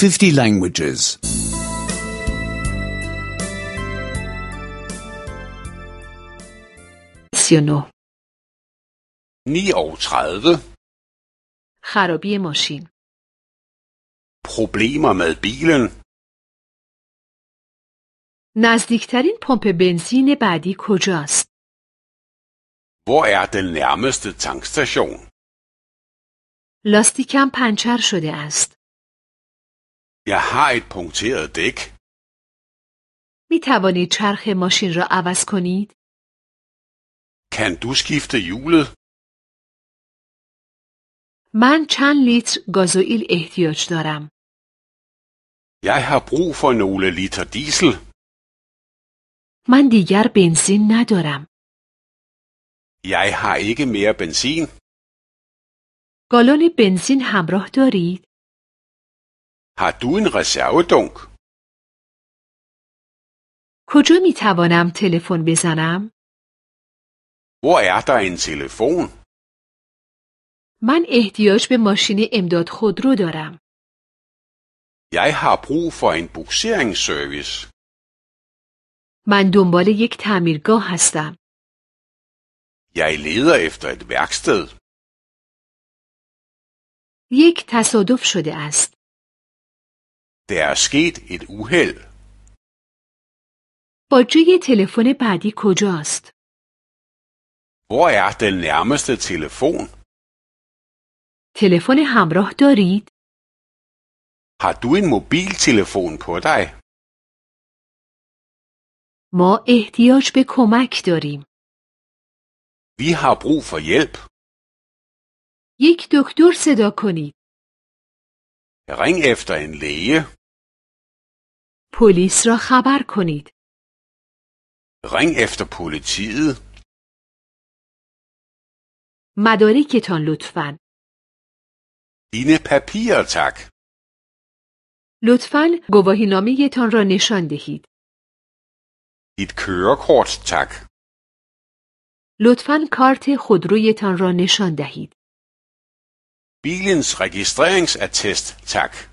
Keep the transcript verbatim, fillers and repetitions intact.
fifty languages. niogtredive. خرابی ماشین. Problemer med bilen. نزدیکترین پمپ بنزین بعدی کجاست؟ Hvor er den nærmeste tankstation? لاستیکم پنچر شده است. Jeg har et punkteret dæk. می توانید چرخ ماشین را عوض کنید؟ Kan du skifte hjulet? من چند لیتر گازوئیل احتیاج دارم. Jeg har brug for nogle liter diesel. من دیگر بنزین ندارم. Jeg har ikke mere benzin. گالون بنزین همراه دارید؟ Har du en reservedunk? کجا می توانم تلفن بزنم؟ Hvor er der en telefon? من احتیاج به ماشین امداد خودرو دارم. Jeg har brug for en bugseringsservice. من دنبال یک تعمیرگاه هستم. Jeg leder efter et værksted. یک تصادف شده است. Der er sket et uheld. باجه تلفن بعدی کجاست؟ Hvor er den nærmeste telefon? تلفن همراه دارید؟ Har du en mobiltelefon på dig? ما احتیاج به کمک داریم. Vi har brug for hjælp. یک دکتر صدا کنید. Ring efter en læge. پلیس را خبر کنید. Ring efter politiet. مدارکتان لطفاً. Dine papirer, tak. لطفاً گواهینامه‌تان را نشان دهید. Dit kørekort, tak. لطفاً کارت خودرویتان را نشان دهید. Bilens registreringsattest, tak.